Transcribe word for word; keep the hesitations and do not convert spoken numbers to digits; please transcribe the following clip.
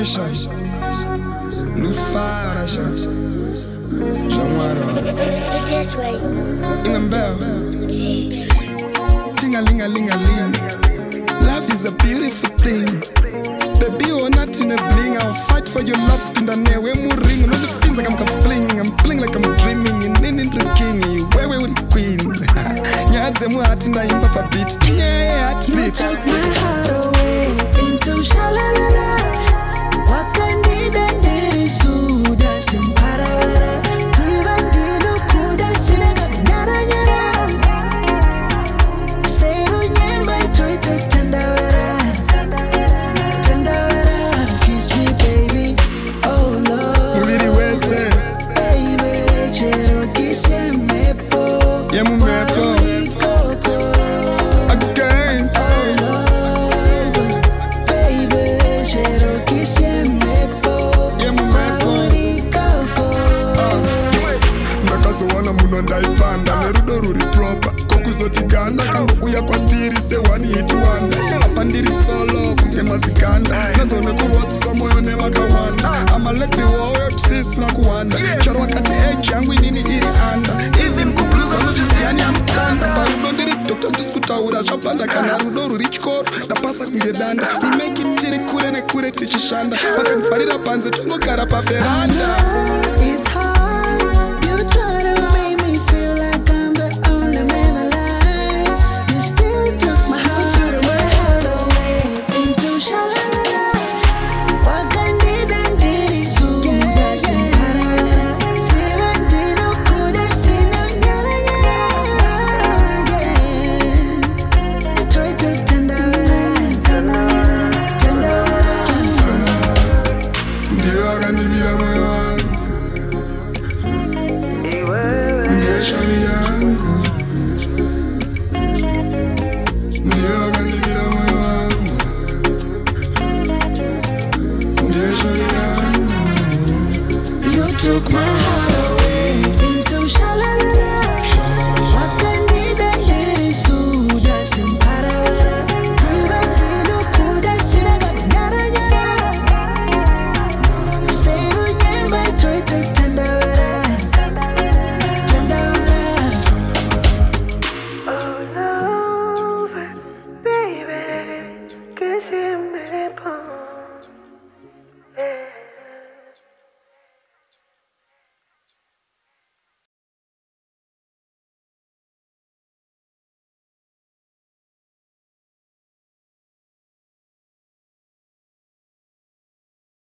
Marsha, Lufarasha, Jamara, Inambel, Ting-a-ling-a-ling-a-ling. Love is a beautiful thing. Baby, you're not in a bling. I'll fight for your love. Pinda ne, we mu ring. No the things like I'm playing. I'm playing like I'm dreaming. In in in the king, where we with the queen. Nyadze mu hati na imba pa beat. Yeah, heart beat. You took my heart away into shalalala. Wakandida ndiri suda simbarawara. Tiva dino kuda sinaga nyara nyara. Seru nyemba toite tandawara. Ndaipanda nerudo ruri proper kokuzotiganda kango uya kwandiri se one hit wonder apa ndiri solo kunge maziganda nandone kurwatisa moyo nevakawanda ama let me world sis nakuwanda charo wakati edge yangu inini iri anda even kubluza nozviziyani amutanda parudo ndiri doctor ndisikutaura zvapanda kana rudo ruri chikoro ndapasa kunge danda we make it tiri kure nekure tichishanda vakandifarira panze tongogara paveranda. It's hard, you try to make me feel like I'm the only man alive. You still took my heart, my heart away into shalalala. Wakandida ndiri suda simbarawara. Siva ndino kuda sina nyara nyara. Yeah, toite tandawara, tandawara. Ndiyo akandibira moyo wangu. Shawty yangu, ndiyo akandibira moyo wangu. Ndiyo shawty yangu. You took my